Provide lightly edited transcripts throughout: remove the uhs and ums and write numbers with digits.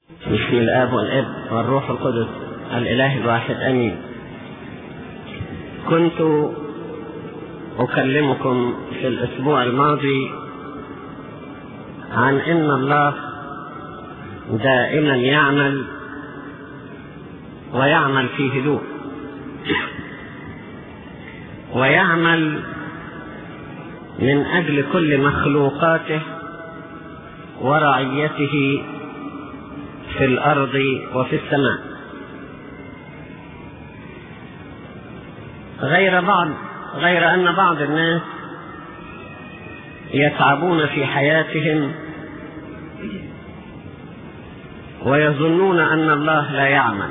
بسم الآب والابن والروح القدس الإله الواحد آمين. كنت أكلمكم في الأسبوع الماضي عن إن الله دائما يعمل ويعمل في هدوء، ويعمل من أجل كل مخلوقاته ورعيته في الأرض وفي السماء، غير أن بعض الناس يتعبون في حياتهم ويظنون أن الله لا يعمل،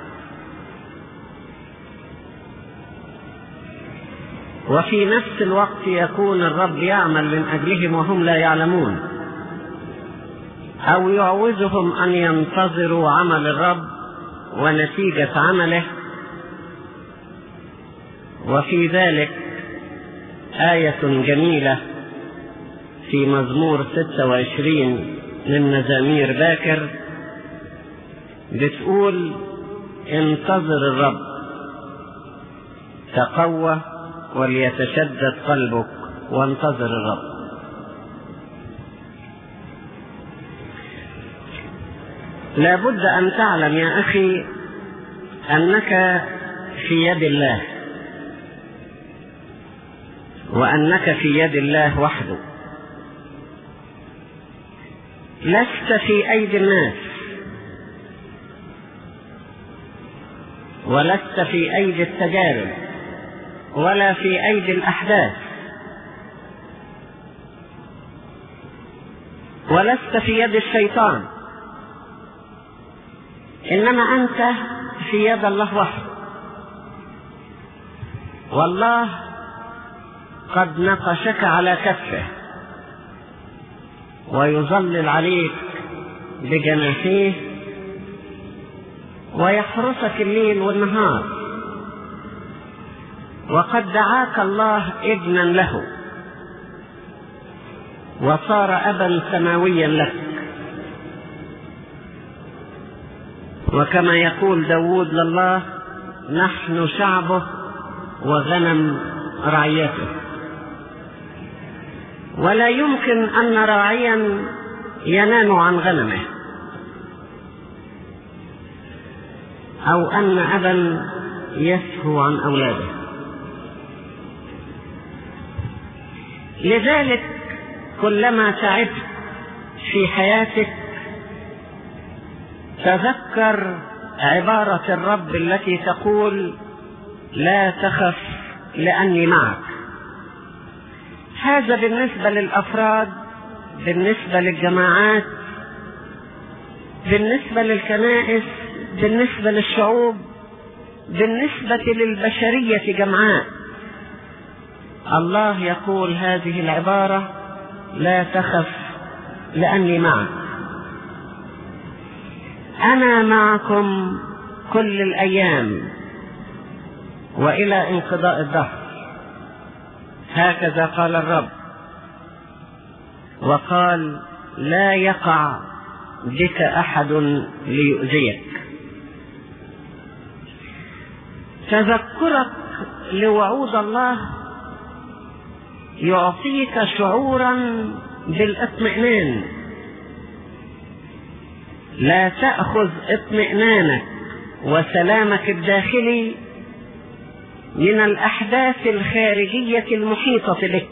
وفي نفس الوقت يكون الرب يعمل من أجلهم وهم لا يعلمون، أو يعوزهم أن ينتظروا عمل الرب ونتيجة عمله. وفي ذلك آية جميلة في مزمور 26 من مزامير باكر بتقول: انتظر الرب، تقوى وليتشدد قلبك وانتظر الرب. لا بد أن تعلم يا أخي أنك في يد الله، وأنك في يد الله وحده، لست في أيدي الناس، ولست في أيدي التجارب، ولا في أيدي الأحداث، ولست في يد الشيطان، إنما أنت في يد الله وحده. والله قد نقشك على كفه ويظلل عليك بجناحيه ويحرسك الليل والنهار، وقد دعاك الله ابنا له وصار أبا سماويا لك. وكما يقول داود لله: نحن شعبه وغنم رعيته. ولا يمكن أن راعيا ينام عن غنمه، أو أن أبا يسهو عن أولاده. لذلك كلما تعبت في حياتك تذكر عبارة الرب التي تقول: لا تخف لأني معك. هذا بالنسبة للأفراد، بالنسبة للجماعات، بالنسبة للكنائس، بالنسبة للشعوب، بالنسبة للبشرية جمعاء. الله يقول هذه العبارة: لا تخف لأني معك، أنا معكم كل الأيام وإلى انقضاء الدهر. هكذا قال الرب، وقال: لا يقع بك أحد ليؤذيك. تذكرك لوعود الله يعطيك شعورا بالاطمئنان. لا تأخذ اطمئنانك وسلامك الداخلي من الأحداث الخارجية المحيطة بك،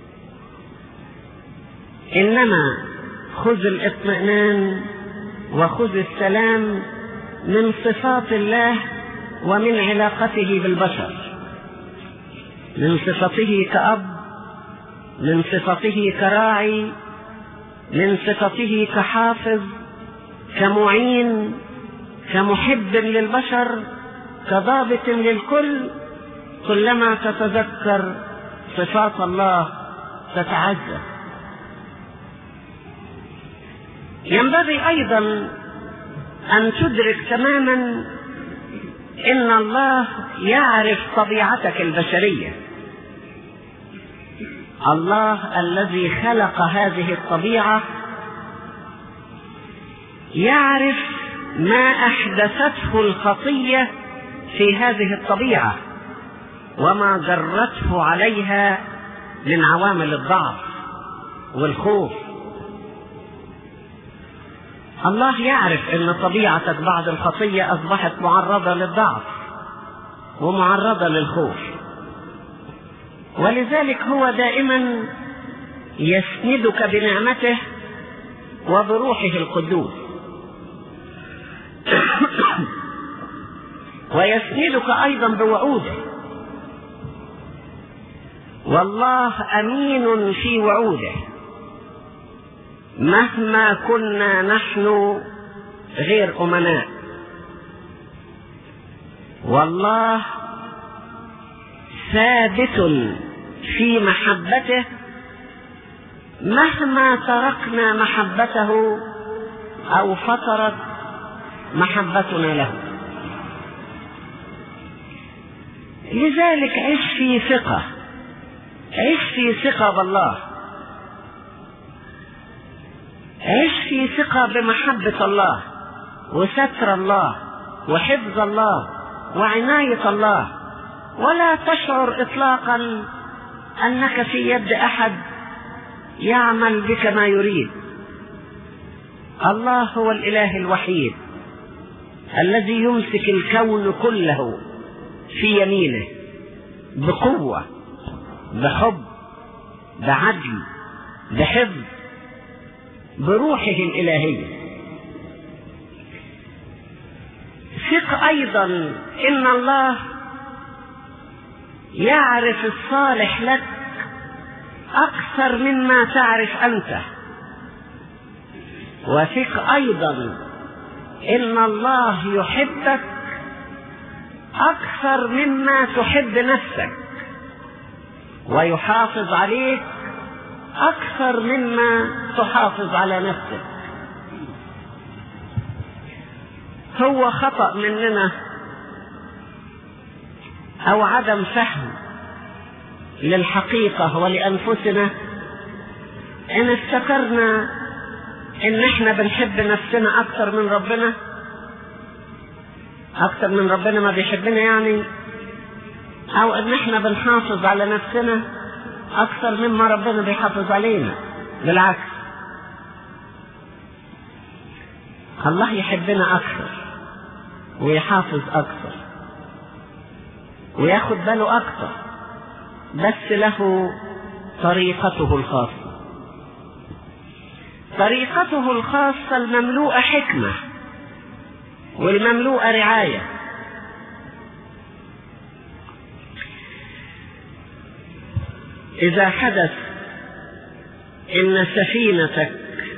إنما خذ الاطمئنان وخذ السلام من صفات الله ومن علاقته بالبشر، من صفته كأب، من صفته كراعي، من صفته كحافظ، كمعين، كمحب للبشر، كضابط للكل. كلما تتذكر صفات الله تتعزى. ينبغي أيضا أن تدرك تماما إن الله يعرف طبيعتك البشرية. الله الذي خلق هذه الطبيعة يعرف ما أحدثته الخطية في هذه الطبيعة وما جرته عليها من عوامل الضعف والخوف. الله يعرف ان طبيعتك بعد الخطية اصبحت معرضة للضعف ومعرضة للخوف، ولذلك هو دائما يسندك بنعمته وبروحه القدوس، ويسندك ايضا بوعوده. والله امين في وعوده مهما كنا نحن غير امناء. والله ثابت في محبته مهما تركنا محبته او فترت محبتنا له. لذلك عش في ثقة، عش في ثقة بالله، عش في ثقة بمحبة الله وستر الله وحفظ الله وعناية الله، ولا تشعر اطلاقا انك في يد احد يعمل بك ما يريد. الله هو الاله الوحيد الذي يمسك الكون كله في يمينه بقوة، بحب، بعدل، بحفظ، بروحه الإلهية. ثق أيضا إن الله يعرف الصالح لك أكثر مما تعرف أنت، وثق أيضا إن الله يحبك أكثر مما تحب نفسك، ويحافظ عليك أكثر مما تحافظ على نفسك. هو خطأ مننا أو عدم فهم للحقيقة ولأنفسنا إن افتكرنا إن إحنا بنحب نفسنا أكثر من ربنا، أكثر من ربنا ما بيحبنا يعني، أو إن إحنا بنحافظ على نفسنا أكثر مما ربنا بيحافظ علينا. بالعكس، الله يحبنا أكثر ويحافظ أكثر وياخد باله أكثر، بس له طريقته الخاصة، طريقته الخاصة المملوءة حكمة والمملوءة رعاية. إذا حدث إن سفينتك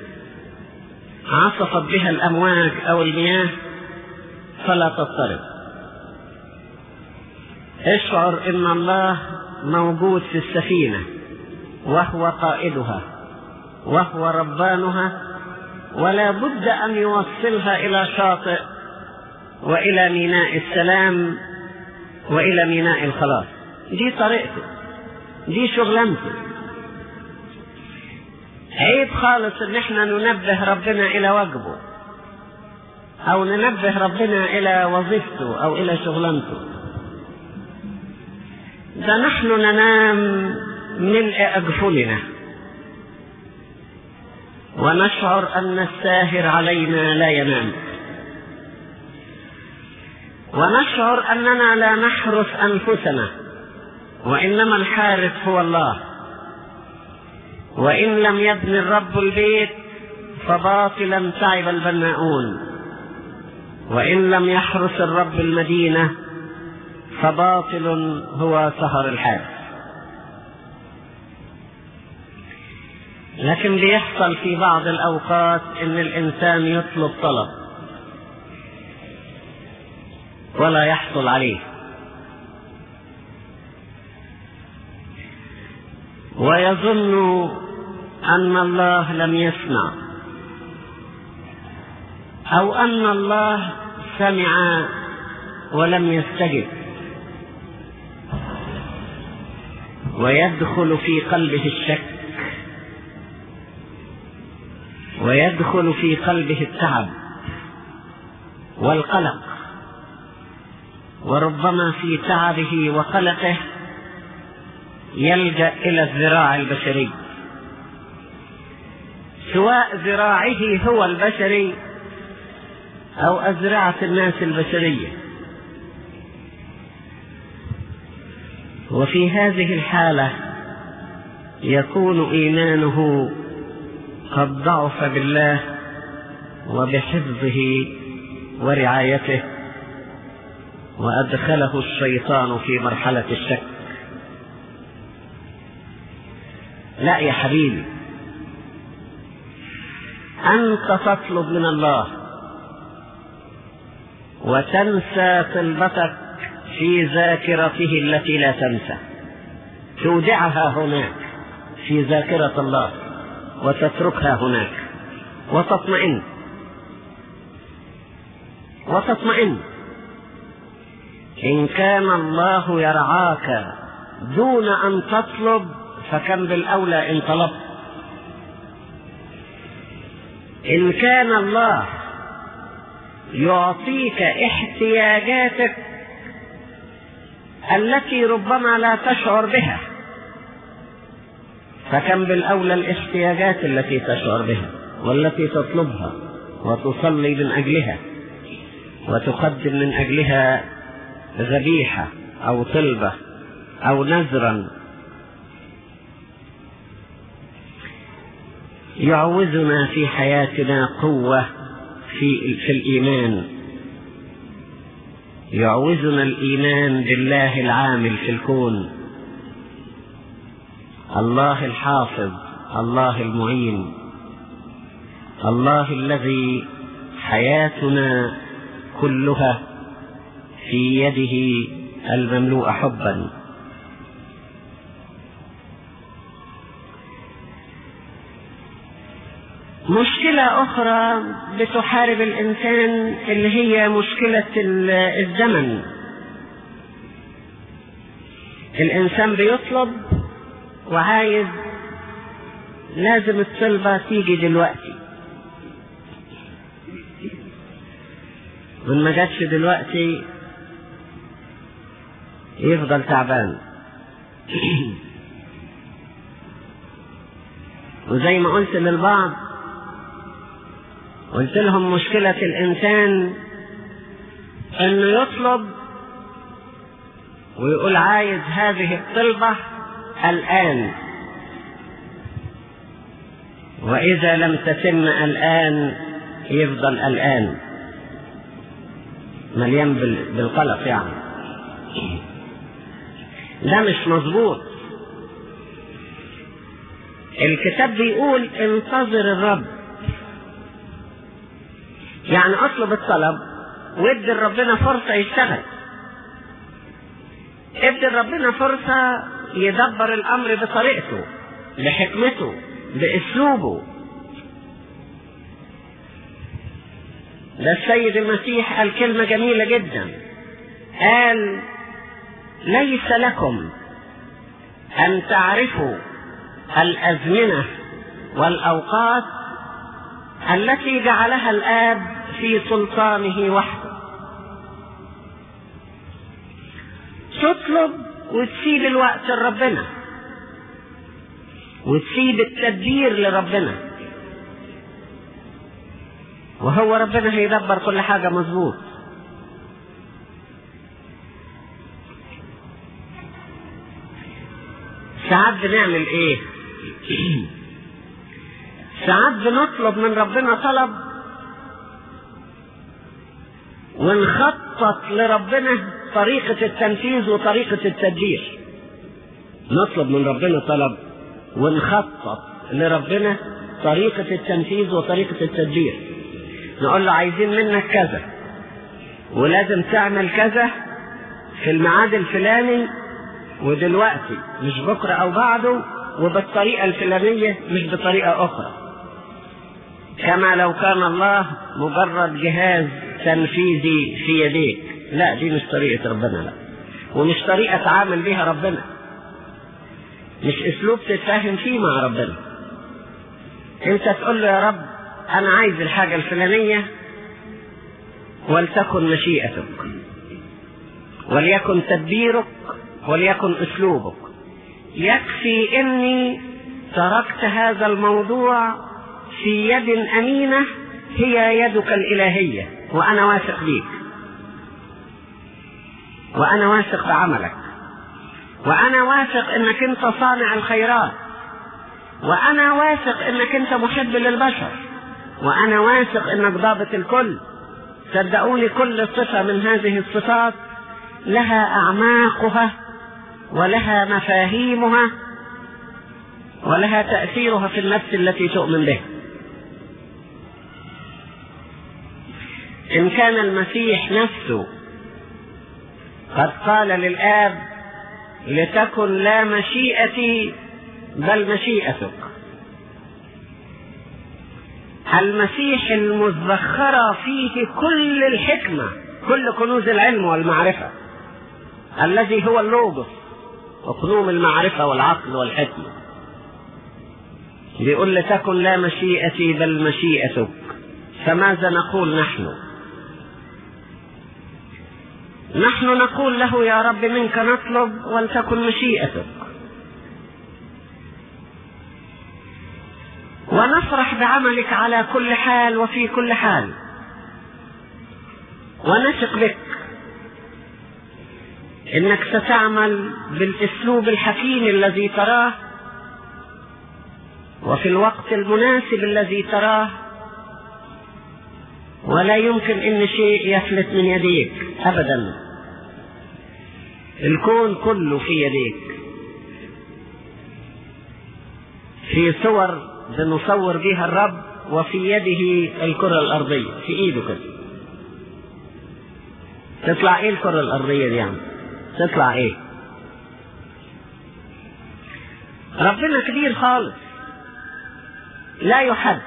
عصفت بها الأمواج أو المياه فلا تضطرب، اشعر إن الله موجود في السفينة وهو قائدها وهو ربانها، ولا بد أن يوصلها إلى شاطئ وإلى ميناء السلام وإلى ميناء الخلاص. دي طريقته، دي شغلانته. عيب خالص ان احنا ننبه ربنا الى واجبه او ننبه ربنا الى وظيفته او الى شغلانته. ده نحن ننام ملء اجفلنا ونشعر ان الساهر علينا لا ينام، ونشعر اننا لا نحرس انفسنا وإنما الحارس هو الله. وإن لم يبني الرب البيت فباطلا تعب البناؤون، وإن لم يحرس الرب المدينة فباطل هو سهر الحارس. لكن بيحصل في بعض الأوقات إن الإنسان يطلب طلب ولا يحصل عليه، ويظن أن الله لم يسمع أو أن الله سمع ولم يستجب، ويدخل في قلبه الشك ويدخل في قلبه التعب والقلق، وربما في تعبه وقلقه يلجأ إلى الذراع البشري، سواء ذراعه هو البشري أو أذرعة الناس البشرية. وفي هذه الحالة يكون إيمانه قد ضعف بالله وبحفظه ورعايته، وأدخله الشيطان في مرحلة الشك. لا يا حبيبي، أنت تطلب من الله وتنسى طلبتك في ذاكرته التي لا تنسى، تودعها هناك في ذاكرة الله وتتركها هناك وتطمئن. إن كان الله يرعاك دون أن تطلب فكم بالأولى إن طلبت. إن كان الله يعطيك احتياجاتك التي ربما لا تشعر بها فكم بالأولى الاحتياجات التي تشعر بها والتي تطلبها وتصلي من أجلها وتقدم من أجلها ذبيحة أو طلبة أو نذرا. يعوزنا في حياتنا قوة في الإيمان، يعوزنا الإيمان بالله العامل في الكون، الله الحافظ، الله المعين، الله الذي حياتنا كلها في يده المملوءة حبا. مشكلة أخرى بتحارب الإنسان اللي هي مشكلة الزمن. الإنسان بيطلب وعايز لازم الطلبة تيجي دلوقتي، وإن ما جاتش دلوقتي يفضل تعبان. وزي ما قلت للبعض، قلت لهم مشكلة الإنسان إنه يطلب ويقول عايز هذه الطلبة الآن، وإذا لم تتم الآن يفضل الآن مليان بالقلق. يعني ده مش مظبوط. الكتاب بيقول انتظر الرب، يعني اطلب الطلب وادي ربنا فرصة يشتغل، ادي ربنا فرصة يدبر الامر بطريقته بحكمته باسلوبه. ده السيد المسيح قال كلمة جميلة جدا، قال ليس لكم ان تعرفوا الازمنة والاوقات التي جعلها الآب في سلطانه وحده. تطلب وتسيب الوقت لربنا وتسيب التدبير لربنا، وهو ربنا هيدبر كل حاجة مظبوط. ساعات بنعمل ايه؟ ساعات بنطلب من ربنا طلب ونخطط لربنا طريقة التنفيذ وطريقة التدبير. نطلب من ربنا طلب ونخطط لربنا طريقة التنفيذ وطريقة التدبير. نقول له عايزين منك كذا ولازم تعمل كذا في الميعاد الفلاني ودلوقتي، مش بكرة او بعده، وبالطريقة الفلانية مش بطريقة اخرى. كما لو كان الله مجرد جهاز تنفيذي في يديك. لا، دي مش طريقة ربنا، لا، ومش طريقة تعامل بها ربنا، مش اسلوب تتفاهم فيه مع ربنا. انت تقول له يا رب أنا عايز الحاجة الفلانية ولتكن مشيئتك، وليكن تدبيرك، وليكن أسلوبك. يكفي إني تركت هذا الموضوع في يد أمينة هي يدك الإلهية، وأنا واثق بيك، وأنا واثق بعملك، وأنا واثق إنك أنت صانع الخيرات، وأنا واثق إنك أنت محب للبشر، وأنا واثق إنك ضابط الكل. صدقوني كل صفة من هذه الصفات لها أعماقها ولها مفاهيمها ولها تأثيرها في النفس التي تؤمن بها. إن كان المسيح نفسه قد قال للآب لتكن لا مشيئتي بل مشيئتك، المسيح المزخرة فيه كل الحكمة، كل كنوز العلم والمعرفة، الذي هو اللوجوس وكنوز المعرفة والعقل والحكمة، بيقول لتكن لا مشيئتي بل مشيئتك. فماذا نقول نحن؟ نحن نقول له يا رب منك نطلب ولتكن مشيئتك، ونفرح بعملك على كل حال وفي كل حال، ونثق بك انك ستعمل بالاسلوب الحكيم الذي تراه وفي الوقت المناسب الذي تراه، ولا يمكن ان شيء يفلت من يديك ابدا. الكون كله في يديك، في صور بنصور بها الرب، وفي يده الكرة الأرضية، في إيده كده. تطلع إيه الكرة الأرضية دي يعني؟ تطلع إيه؟ ربنا كبير خالص لا يحد.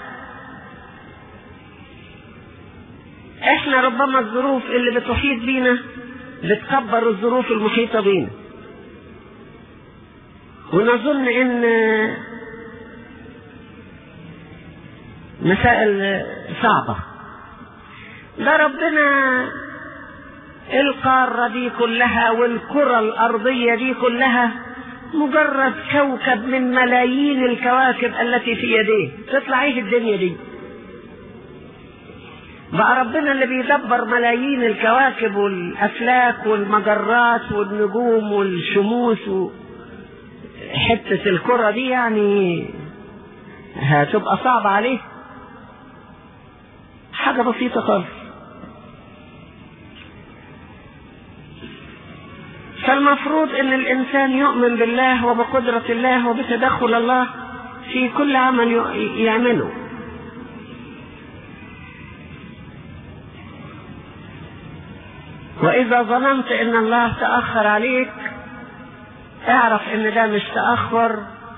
إحنا ربما الظروف اللي بتحيط بينا بتكبر الظروف المحيطة بينا، ونظن إن مسائل صعبة. ده ربنا القارة دي كلها والكرة الأرضية دي كلها مجرد كوكب من ملايين الكواكب التي في يديه. تطلع ايه الدنيا دي؟ بقى ربنا اللي بيدبر ملايين الكواكب والأفلاك والمجرات والنجوم والشموس حتة الكرة دي يعني هتبقى صعبة عليه؟ حاجة بسيطة خالص. فالمفروض ان الانسان يؤمن بالله وبقدرة الله وبتدخل الله في كل عمل يعمله. واذا ظننت ان الله تأخر عليك اعرف ان ده مش تأخر،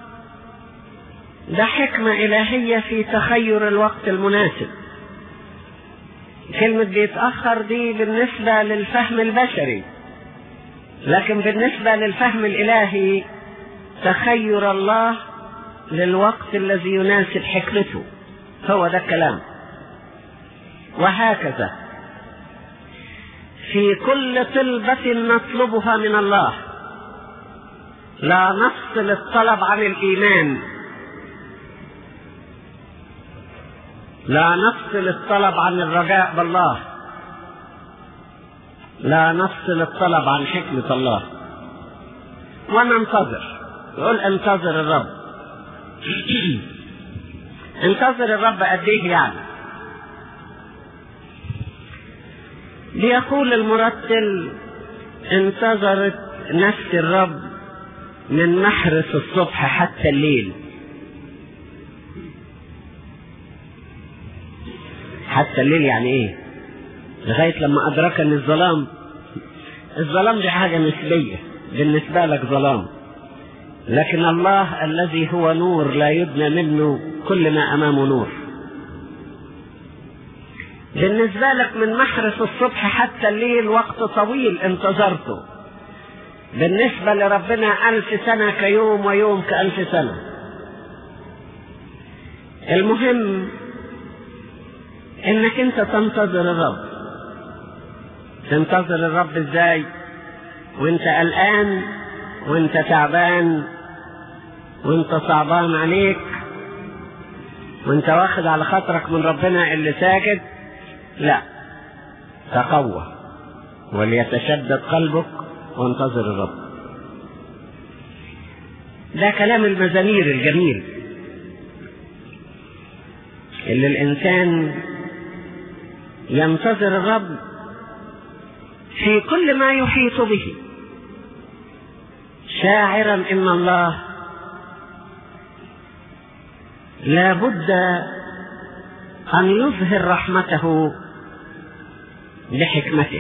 ده حكمة الهية في تخير الوقت المناسب. كلمة بيتأخر دي بالنسبة للفهم البشري، لكن بالنسبة للفهم الإلهي تخير الله للوقت الذي يناسب حكمته، هو ده الكلام. وهكذا في كل طلبة نطلبها من الله لا نفصل الطلب عن الإيمان، لا نفصل الطلب عن الرجاء بالله، لا نفصل الطلب عن حكمة الله، وننتظر. يقول انتظر الرب. انتظر الرب قد ايه يعني؟ بيقول المرتل انتظرت نفس الرب من محرس الصبح حتى الليل. حتى الليل يعني ايه؟ لغاية لما ادركني الظلام. الظلام دي حاجة نسبية، بالنسبة لك ظلام، لكن الله الذي هو نور لا يدنى منه كل ما امامه نور. بالنسبة لك من محرس الصبح حتى الليل وقت طويل انتظرته. بالنسبة لربنا 1000 سنة كيوم، ويوم ك1000 سنة. المهم انك انت تنتظر الرب. تنتظر الرب ازاي؟ وانت قلقان، وانت تعبان، وانت صعبان عليك، وانت واخد على خاطرك من ربنا اللي ساكت. لا، تقوى وليتشدد قلبك وانتظر الرب. ده كلام المزامير الجميل اللي الإنسان ينتظر الرب في كل ما يحيط به، شاعرا إن الله لا بد أن يظهر رحمته بحكمته.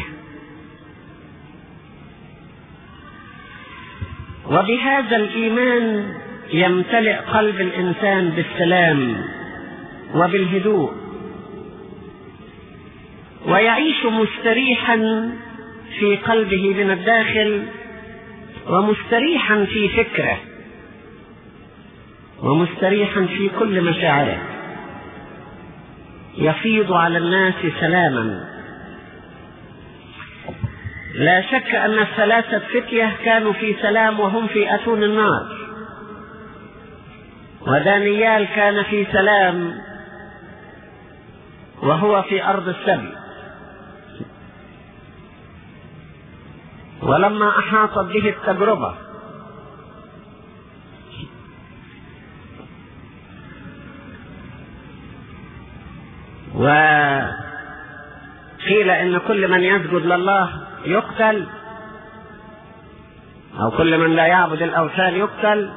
وبهذا الإيمان يمتلئ قلب الإنسان بالسلام وبالهدوء، ويعيش مستريحا في قلبه من الداخل، ومستريحا في فكره، ومستريحا في كل مشاعره، يفيض على الناس سلاما. لا شك أن الثلاثة فتية كانوا في سلام وهم في أتون النار، ودانيال كان في سلام وهو في أرض السبي. ولما أحاطت به التجربة وقيل إن كل من يسجد لله يقتل، أو كل من لا يعبد الأوثان يقتل،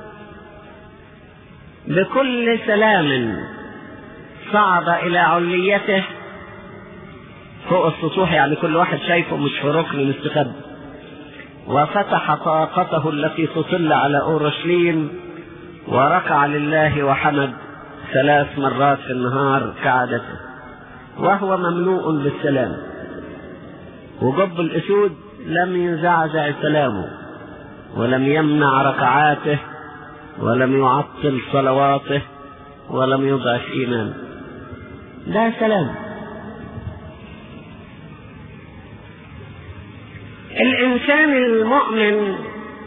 بكل سلام صعد إلى عليته فوق السطوح، يعني كل واحد شايفه مش في ركن مستخبي، وفتح طاقته التي تطل على أورشليم وركع لله وحمد 3 مرات في النهار كعادته، وهو مملوء بالسلام. وجب الأسود لم يزعزع سلامه، ولم يمنع ركعاته، ولم يعطل صلواته، ولم يضعف إيمانه. ده سلام. الإنسان المؤمن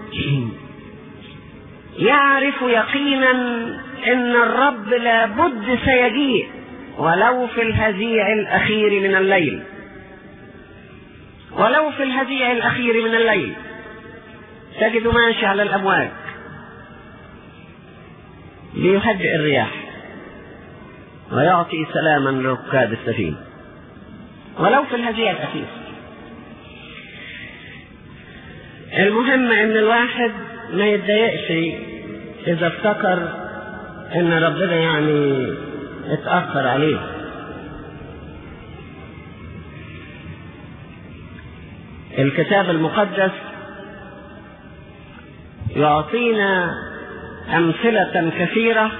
يعرف يقينا إن الرب لابد سيجيء، ولو في الهزيع الأخير من الليل، ولو في الهزيع الأخير من الليل تجد ماشي على الأمواج ليهدئ الرياح ويعطي سلاما لركاب السفينة، ولو في الهزيع الأخير. المهم ان الواحد ما يتضايقش اذا افتكر ان ربنا يعني اتأخر عليه. الكتاب المقدس يعطينا أمثلة كثيرة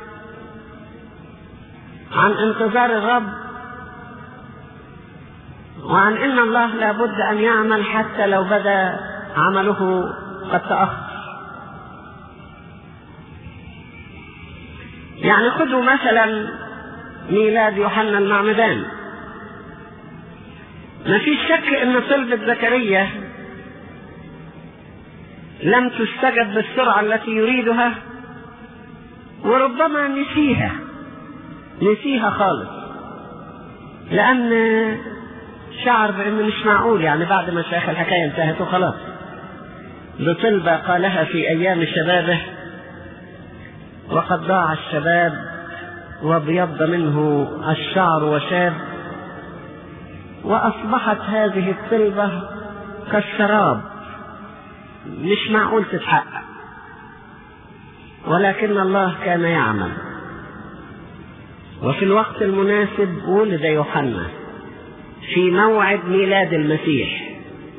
عن انتظار الرب، وعن ان الله لابد ان يعمل حتى لو بدا عمله قد تأخر. يعني خذوا مثلا ميلاد يوحنا المعمدان. ما فيش شك ان طلبة زكريا لم تستجب بالسرعة التي يريدها، وربما نسيها خالص، لأن شعر بأنه مش معقول، يعني بعد ما شاف الحكاية انتهت وخلاص. بطلبة قالها في أيام شبابه، وقد ضاع الشباب وابيض منه الشعر وشاب، وأصبحت هذه الطلبة كالسراب مش معقول تتحقق. ولكن الله كان يعمل، وفي الوقت المناسب ولد يوحنا في موعد ميلاد المسيح.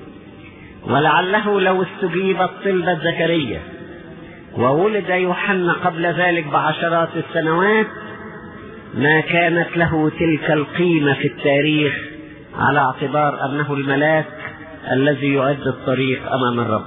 ولعله لو استجيبت طلبة زكريا وولد يوحنا قبل ذلك بعشرات السنوات ما كانت له تلك القيمة في التاريخ، على اعتبار أنه الملاك الذي يعد الطريق أمام الرب.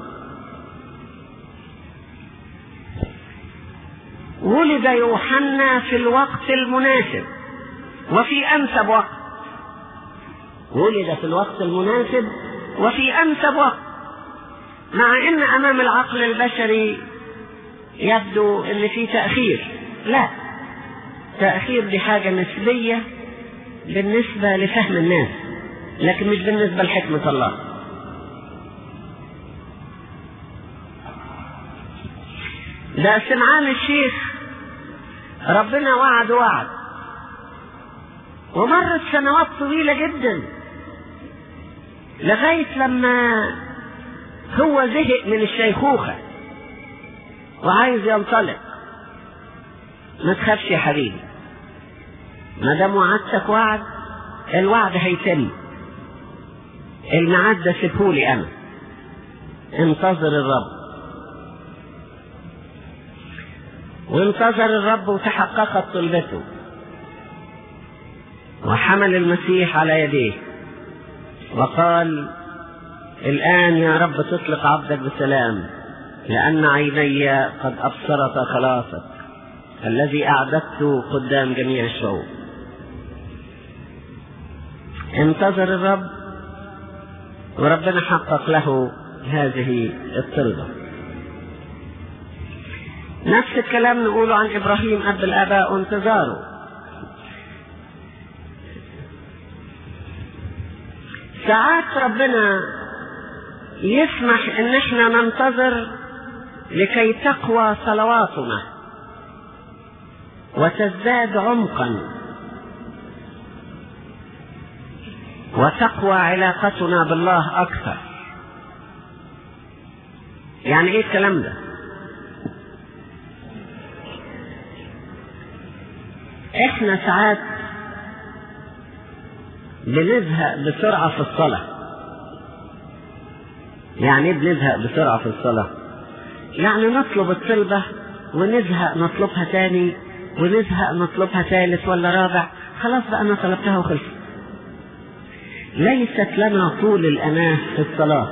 ولد يوحنا في الوقت المناسب، وفي أنسب وقت، ولد في الوقت المناسب وفي أنسب وقت، مع إن أمام العقل البشري يبدو إن في تأخير. لا، تأخير دي حاجة نسبية بالنسبة لفهم الناس، لكن مش بالنسبة لحكمة الله. ده سمعان الشيخ ربنا وعد ومرت سنوات طويلة جدا لغاية لما هو زهق من الشيخوخة وعايز ينطلق. ما تخافش يا حبيبي، ما دام وعدتك وعد، الوعد هيتم. الميعاد ده سيبهولي انا، انتظر الرب. وانتظر الرب وتحققت طلبته، وحمل المسيح على يديه وقال: الآن يا رب تطلق عبدك بسلام، لأن عيني قد أبصرت خلاصك الذي أعددته قدام جميع الشعوب. انتظر الرب وربنا حقق له هذه الطلبة. نفس الكلام نقوله عن إبراهيم أب الآباء وانتظاره. ساعات ربنا يسمح ان احنا ننتظر لكي تقوى صلواتنا وتزداد عمقا وتقوى علاقتنا بالله اكثر. يعني ايه الكلام ده؟ احنا ساعات بنزهق بسرعة في الصلاة. يعني ايه بنزهق بسرعة في الصلاة؟ يعني نطلب الطلبة ونزهق نطلبها تاني، ونزهق نطلبها ثالث ولا رابع. خلاص بقى انا طلبتها وخلصت. ليست لنا طول الأناة في الصلاة.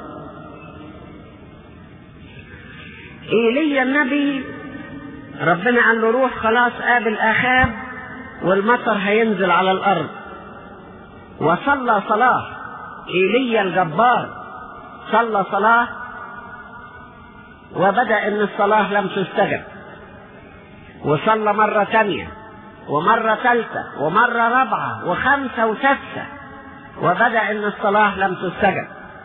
إيليا النبي ربنا قال له روح خلاص قابل آخاب والمطر هينزل على الأرض، وصلى صلاة. إيليا الجبار صلى صلاة وبدأ ان الصلاة لم تستجب، وصلى مرة ثانية ومرة ثالثة ومرة رابعة وخمسة وسادسة، وبدأ ان الصلاة لم تستجب.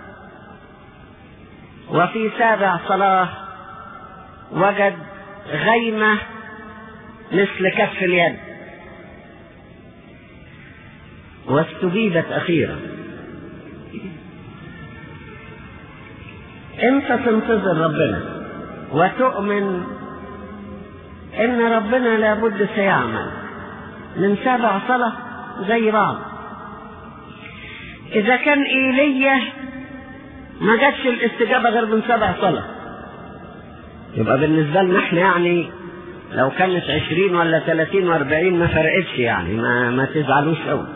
وفي سابع صلاة وجد غيمة مثل كف اليد واستجيبت أخيرا. انت تنتظر ربنا وتؤمن ان ربنا لابد سيعمل من 7 صلاة زي بعض. اذا كان ايليا ما جاتش الاستجابة غير من 7 صلاة، يبقى بالنسبة لنا احنا يعني لو كانت 20 ولا 30 و40 ما فرقتش، يعني ما تزعلوش قوي.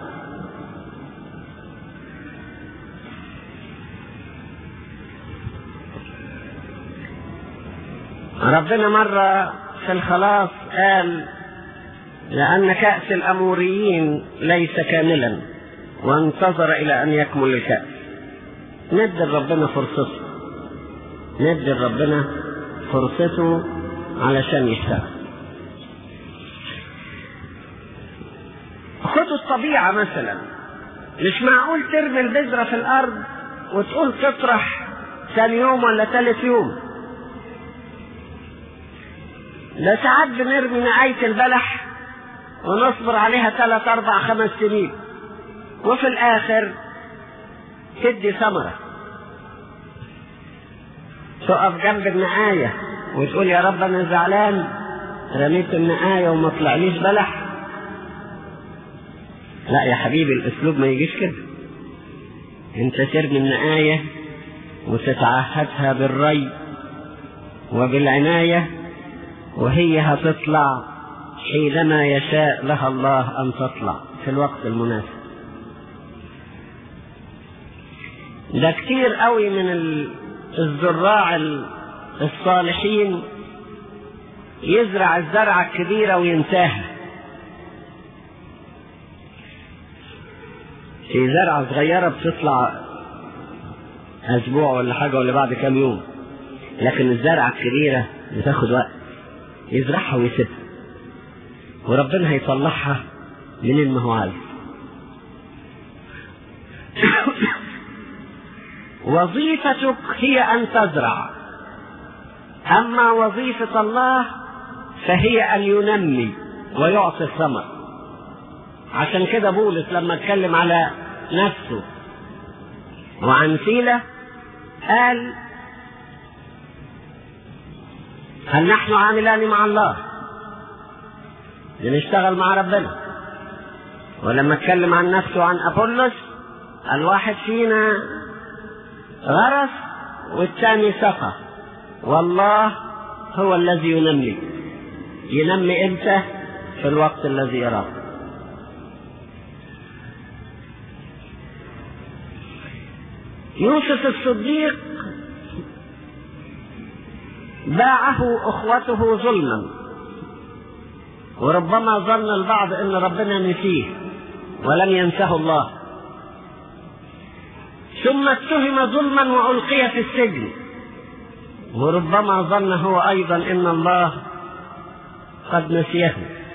ربنا مرة في الخلاص قال لأن كأس الأموريين ليس كاملا، وانتظر إلى أن يكمل الكأس. ندي ربنا فرصته، ندي ربنا فرصته علشان يشتغل. خدوا الطبيعة مثلا، مش معقول ترمي البذرة في الأرض وتقول تطرح ثاني يوم ولا ثالث يوم. ده ساعات بنرمي نقاية البلح ونصبر عليها 3 4 5 سنين، وفي الآخر تدي ثمرة. تقف جنب النقاية وتقول يا رب أنا زعلان رميت النقاية وما طلعليش بلح. لا يا حبيبي، الأسلوب ما يجيش كده. انت ترمي النقاية وتتعهدها بالري وبالعناية، وهي هتطلع حينما يشاء لها الله أن تطلع في الوقت المناسب. ده كتير قوي من الزراع الصالحين يزرع الزرعة الكبيرة وينساها، في زرعة صغيرة بتطلع أسبوع ولا حاجة ولا بعد كام يوم، لكن الزرعة الكبيرة بتاخد وقت، يزرعها ويسيبها وربنا هيطلعها من ما هو عايز. وظيفتك هي أن تزرع، أما وظيفة الله فهي أن ينمي ويعطي الثمر. عشان كده بولس لما اتكلم على نفسه وعن سيلة قال: هل نحن عاملان مع الله؟ بنشتغل مع ربنا. ولما اتكلم عن نفسه عن أبولس قال: واحد فينا غرس والثاني سقى، والله هو الذي ينمي. ينمي امتى؟ في الوقت الذي يراه. يوسف الصديق باعه اخوته ظلما، وربما ظن البعض ان ربنا نسيه ولم ينسه الله، ثم اتهم ظلما والقي في السجن، وربما ظن هو ايضا ان الله قد نسيه.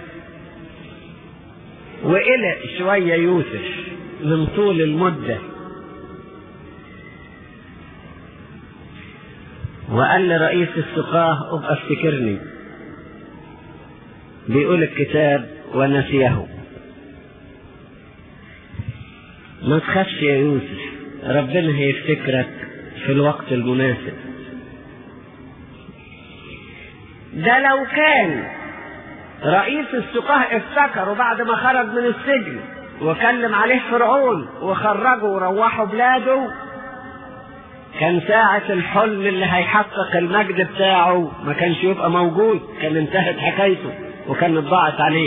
وقلق شوية يوسف من طول المدة، وقال لرئيس السقاه: ابقى افتكرني. بيقول الكتاب: ونسيه. ما تخافش يا يوسف، ربنا هيفتكرك في الوقت المناسب. ده لو كان رئيس السقاه افتكره بعد ما خرج من السجن وكلم عليه فرعون وخرجه وروحوا بلاده، كان ساعة الحل اللي هيحقق المجد بتاعه ما كانش يبقى موجود، كان انتهت حكايته وكان ضاعت عليه.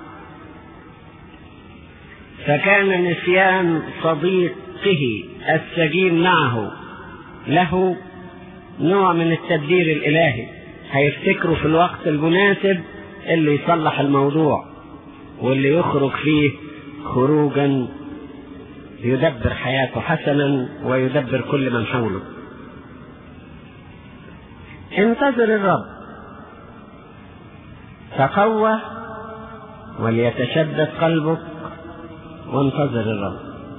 فكان نسيان صديقه السجين معه له نوع من التدبير الإلهي، هيفتكروا في الوقت المناسب اللي يصلح الموضوع واللي يخرج فيه خروجا يدبر حياته حسنا ويدبر كل من حوله. انتظر الرب، تقوى وليتشدد قلبك، وانتظر الرب.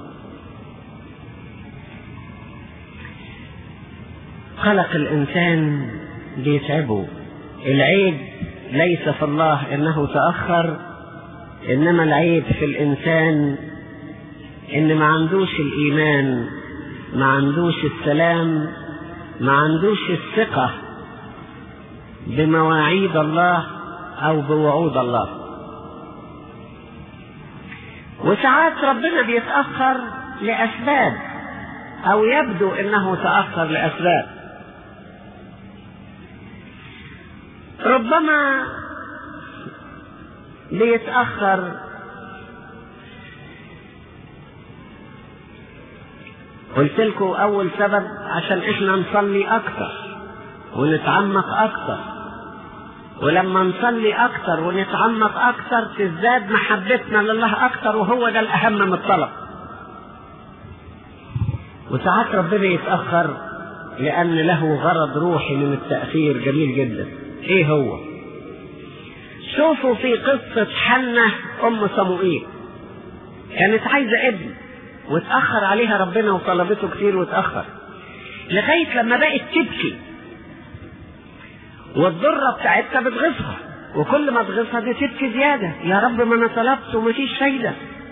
خلق الإنسان بيتعبه. العيب ليس في الله إنه تأخر، إنما العيب في الإنسان إن ما عندوش الإيمان، ما عندوش السلام، ما عندوش الثقة بمواعيد الله أو بوعود الله. وساعات ربنا بيتأخر لأسباب، أو يبدو إنه تأخر لأسباب. ربما بيتأخر قلت لكم أول سبب عشان إحنا نصلي أكتر ونتعمق أكتر، ولما نصلي أكتر ونتعمق أكتر تزداد محبتنا لله أكتر، وهو ده الأهم من الطلب. وساعات ربنا يتأخر لأن له غرض روحي من التأخير جميل جدا. إيه هو؟ شوفوا في قصة حنة أم صموئيل، كانت عايزة ابن واتأخر عليها ربنا وطلبته كتير واتأخر لغاية لما بقت تبكي، والضرة بتاعتها بتغصها، وكل ما تغصها دي تبكي زيادة: يا رب ما أنا طلبت ومفيش فايدة.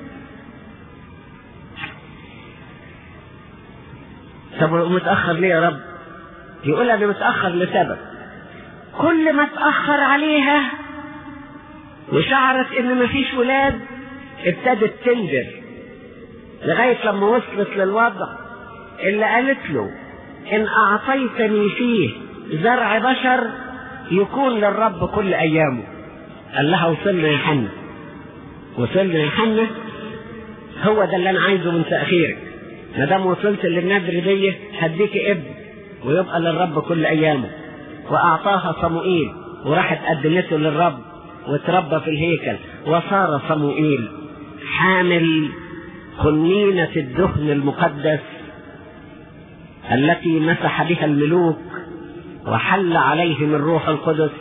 طب متأخر ليه يا رب؟ يقول أنا متأخر لسبب. كل ما تأخر عليها وشعرت إن مفيش ولاد ابتدت تنذر، لغاية لما وصلت للوضع اللي قالت له: إن أعطيتني فيه زرع بشر يكون للرب كل أيامه. قال لها: وصلنا يا حنة، وصلنا يا حنة، هو ده اللي أنا عايزه من تأخيرك. ما دام وصلت للنذر دي هديك ابن ويبقى للرب كل أيامه. وأعطاها صموئيل وراحت قدمته للرب وتربى في الهيكل، وصار صموئيل حامل قنينة الدهن المقدس التي مسح بها الملوك وحل عليهم الروح القدس،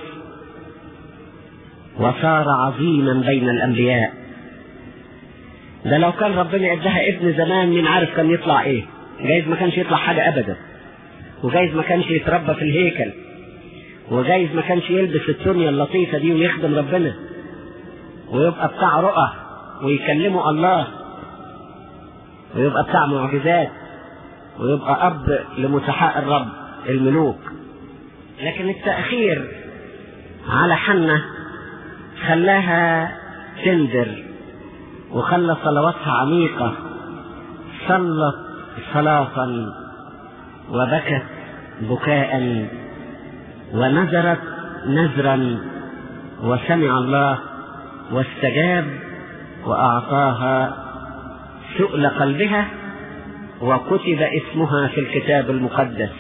وصار عظيما بين الأنبياء. ده لو كان ربنا ادها ابن زمان مين عارف كان يطلع ايه؟ جايز ما كانش يطلع حاجة ابدا، وجايز ما كانش يتربى في الهيكل، وجايز ما كانش يلبس التونية اللطيفة دي ويخدم ربنا ويبقى بتاع رؤى ويكلموا الله ويبقى بتاع معجزات ويبقى أب لمسحاء الرب الملوك. لكن التأخير على حنة خلاها تندر وخلى صلواتها عميقة، صلت صلاة وبكت بكاء ونذرت نذرا، وسمع الله واستجاب وأعطاها سؤل قلبها، وكتب اسمها في الكتاب المقدس،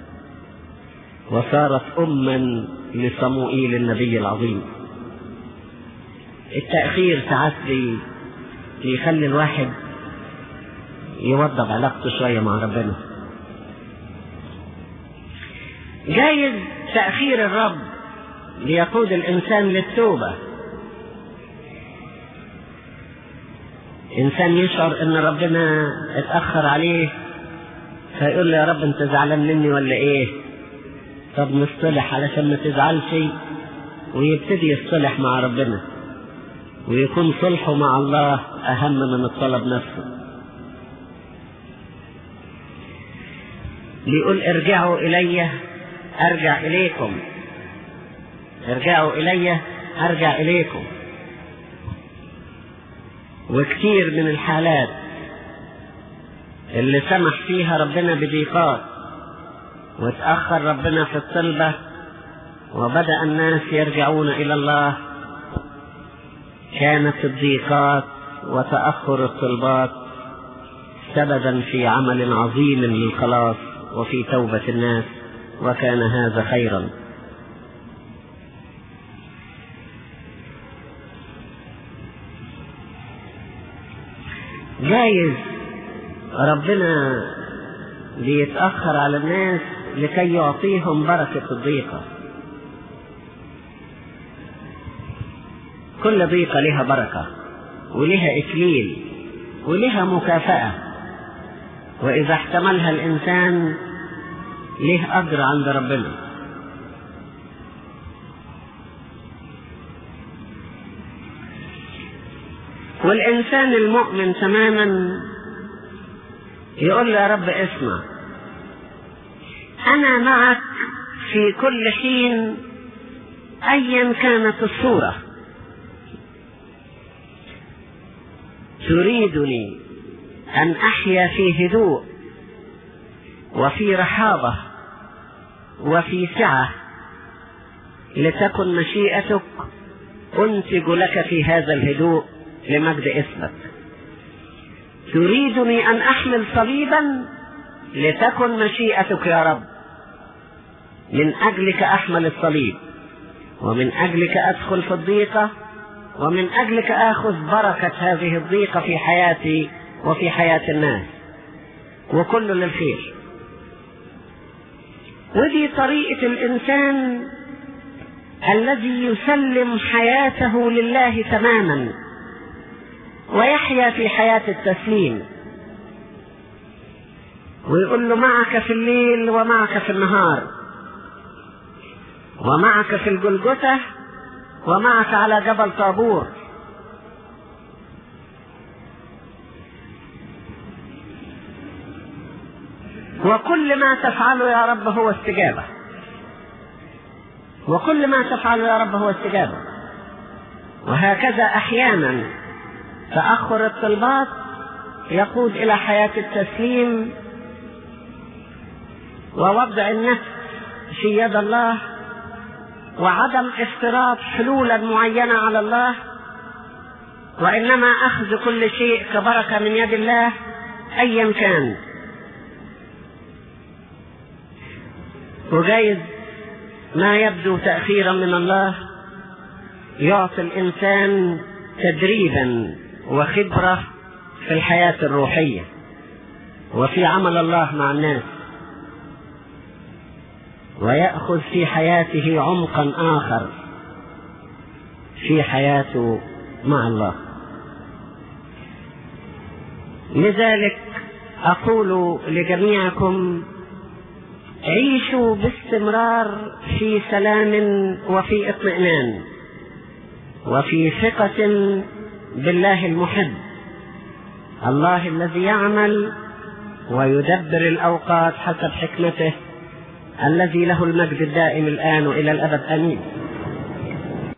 وصارت أما لصموئيل النبي العظيم. التأخير ساعات يخلي الواحد يوضب علاقته شوية مع ربنا. جايز تأخير الرب ليقود الإنسان للتوبة. إنسان يشعر إن ربنا اتأخر عليه فيقول له يا رب أنت زعلان مني ولا إيه؟ طب نصطلح علشان ما تزعلش، ويبتدي يصطلح مع ربنا ويكون صلحه مع الله أهم من الطلب نفسه. بيقول ارجعوا إلي أرجع إليكم، ارجعوا إلي أرجع إليكم. وكتير من الحالات اللي سمح فيها ربنا بضيقات وتأخر ربنا في الطلبة وبدأ الناس يرجعون إلى الله، كانت الضيقات وتأخر الطلبات سببا في عمل عظيم للخلاص وفي توبة الناس، وكان هذا خيرا. جايز ربنا بيتأخر على الناس لكي يعطيهم بركة الضيقة. كل ضيقة لها بركة ولها إكليل ولها مكافأة، وإذا احتملها الإنسان له أجر عند ربنا. والإنسان المؤمن تماما يقول يا رب اسمع، أنا معك في كل حين أيا كانت الصورة، تريدني أن أحيا في هدوء وفي رحابة وفي سعة، لتكن مشيئتك أنتج لك في هذا الهدوء لمجد اسمك. تريدني أن أحمل صليبا، لتكن مشيئتك يا رب. من أجلك أحمل الصليب، ومن أجلك أدخل في الضيقة، ومن أجلك آخذ بركة هذه الضيقة في حياتي وفي حياة الناس، وكل للخير. ودي طريقة الإنسان الذي يسلم حياته لله تماما ويحيا في حياة التسليم، ويقول له معك في الليل ومعك في النهار، ومعك في الجلجثة ومعك على جبل طابور. وكل ما تفعله يا رب هو استجابة، وكل ما تفعله يا رب هو استجابة. وهكذا أحيانا تأخر الطلبات يقود إلى حياة التسليم ووضع النفس في يد الله، وعدم افتراض حلولا معينة على الله، وإنما أخذ كل شيء كبركة من يد الله أيا كان. وجايز ما يبدو تأخيرا من الله يعطي الإنسان تدريبا وخبرة في الحياة الروحية وفي عمل الله مع الناس، ويأخذ في حياته عمقا آخر في حياته مع الله. لذلك أقول لجميعكم: عيشوا باستمرار في سلام وفي اطمئنان وفي ثقة بالله المحب، الله الذي يعمل ويدبر الأوقات حسب حكمته، الذي له المجد الدائم الآن وإلى الأبد. آمين.